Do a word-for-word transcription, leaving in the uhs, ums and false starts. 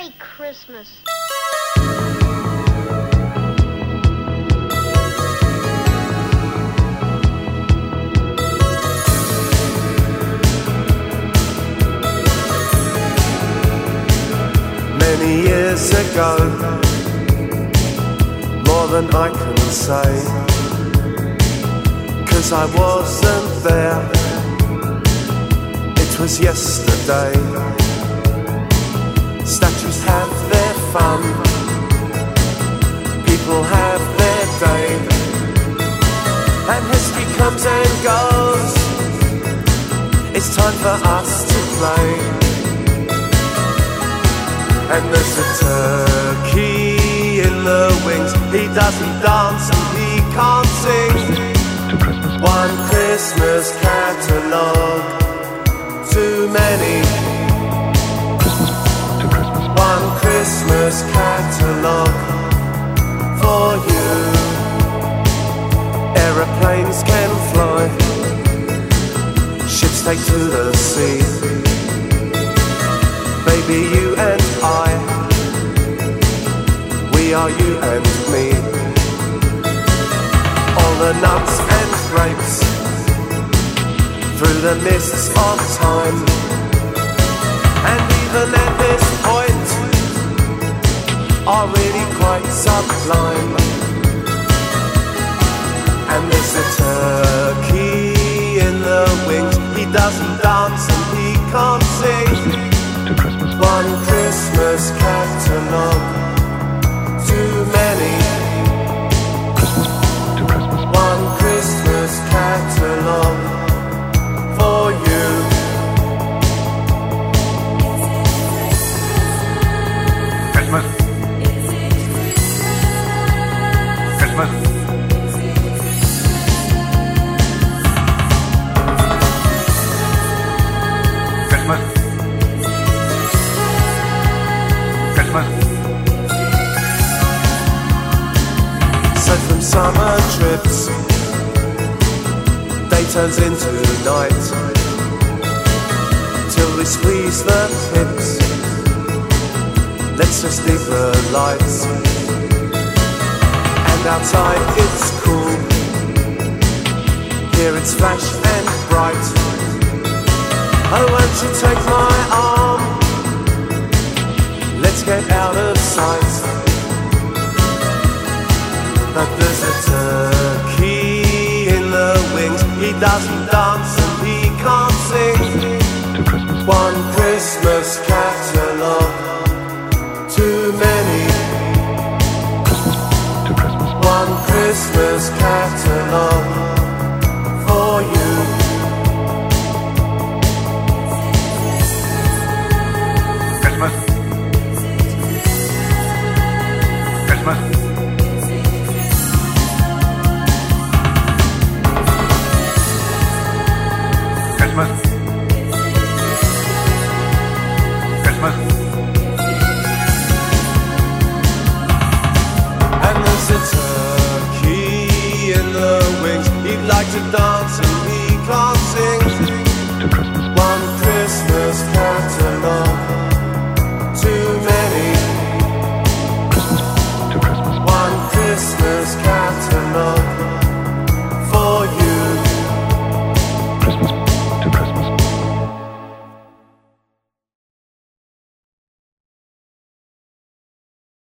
Merry Christmas. Many years ago, more than I can say, 'cause I wasn't there, it was yesterday. Statues have their fun, people have their day, and history comes and goes. It's time for us to play. And there's a turkey in the wings. He doesn't dance and he can't sing. One Christmas catalogue, too many. One Christmas catalogue for you. Aeroplanes can fly, ships take to the sea. Baby, you and I, we are you and me. All the nuts and grapes through the mists of time, and even at this point are really quite sublime. And there's a turkey in the wings. He doesn't dance and he can't sing. One Christmas catalogue, too many. One Christmas catalogue for you. Christmas. Christmas. Christmas. So from summer trips, day turns into night, till we squeeze the hips. Let's just leave the lights, and outside it's cool. Here it's flash and bright. Oh, won't you take my arm? Let's get out of sight. But there's a turkey in the wings. He doesn't dance and he can't sing. One Christmas catalogue, too many. One Christmas catalogue for you. Christmas. Christmas. Christmas. Christmas. And there's a turkey in the wings. He'd like to dance and